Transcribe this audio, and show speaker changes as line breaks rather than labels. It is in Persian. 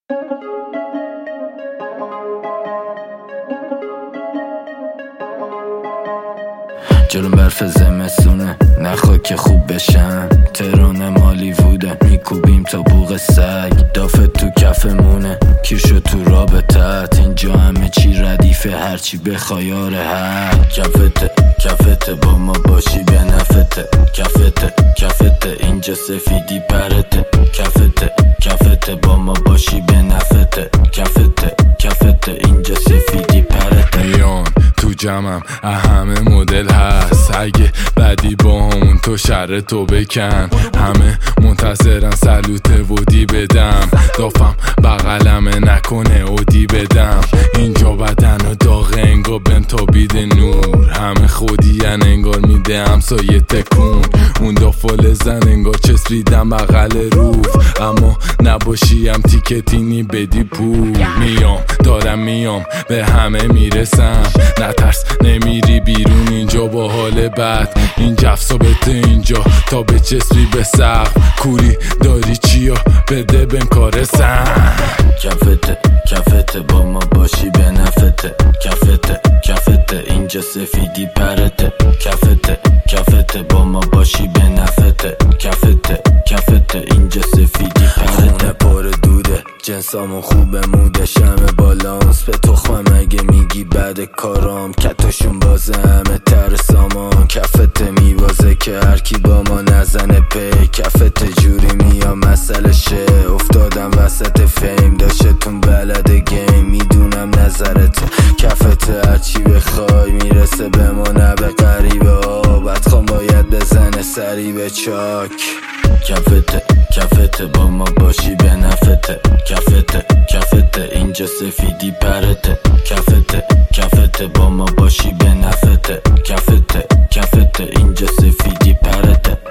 جلو برف زمستونه نخوا که خوب بشن، ترانه مالیووده میکوبیم تا بوق سگ، دافت تو کفمونه کیر شد تو رابطت، اینجا همه چی ردیفه هرچی بخوای آره حق، کفته با ما باشی به نفته، کفته اینجا سفیدی پرته، کفته با ما باشی به نفته، کفته اینجا سفیدی پرته.
میان تو جمعم همه مدل هست، اگه بعدی با همون تو شر تو بکن، همه منتظرن سلوت ودی بدم، دافم بغلمه نکنه ودی بدم، اینجا بدن و داغ انگار بهم تابید نور، همه خودین انگار میده همسایه تکون، اون دافال زن انگار چسبیدم بغل روف، اما نباشیم تیکتینی بدی پول، میام به همه میرسم، نترس نمیری بیرون اینجا با حال بد، این جف ثابته اینجا تا به چسبی به سقف، کوری داری چیا بده بهم کار سن،
کفته با ما باشی به نفته، کفته اینجا سفیدی پرته، کفته با ما باشی به نفته، کفته اینجا سفیدی پرته. پر دوده جنسامون خوبه موده، شمه بالانس به تخمم اگه میگی بعد کارام، کتاشون بازه همه تر سامان، کفته میبازه که هرکی با ما نزنه پی، کفته جوری میام مسئله شه، افتادم وسط فیم داشتتون بلد گیم، میدونم نظرت کفته هرچی بخوای میرسه به ما نه به غریبه ها، بدخوام باید بزنه سری به چاک، کفته با ما باشی به نفته، کفته اینجا سفیدی پرته، کفته با ما باشی به نفته، کفته اینجا سفیدی پرته.